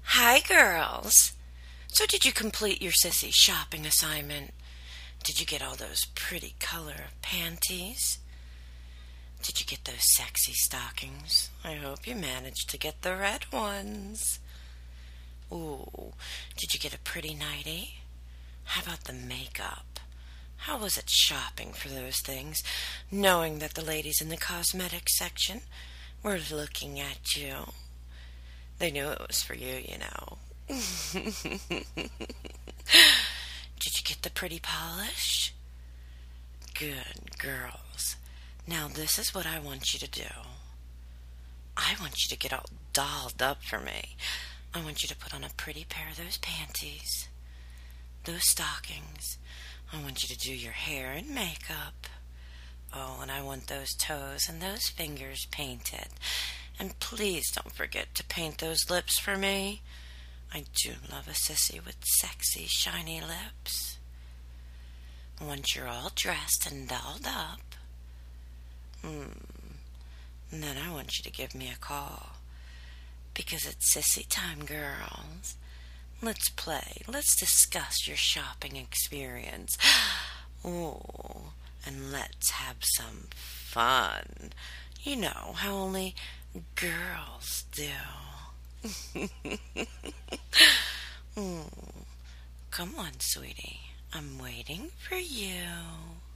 Hi, girls. So, did you complete your sissy shopping assignment? Did you get all those pretty color panties? Did you get those sexy stockings? I hope you managed to get the red ones. Ooh, did you get a pretty nightie? How about the makeup? How was it shopping for those things, knowing that the ladies in the cosmetics section were looking at you? They knew it was for you. Did you get the pretty polish? Good girls. Now this is what I want you to do. I want you to get all dolled up for me. I want you to put on a pretty pair of those panties, those stockings. I want you to do your hair and makeup. Oh, and I want those toes and those fingers painted. And please don't forget to paint those lips for me. I do love a sissy with sexy, shiny lips. Once you're all dressed and dolled up, then I want you to give me a call. Because it's sissy time, girls. Let's play. Let's discuss your shopping experience. Oh, and let's have some fun. You know how only girls do. Come on, sweetie. I'm waiting for you.